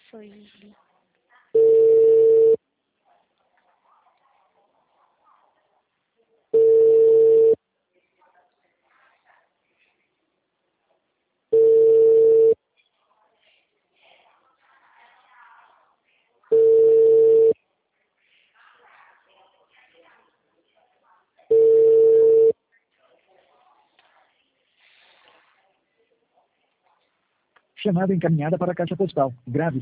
so easily. Chamada encaminhada para a caixa postal. Grave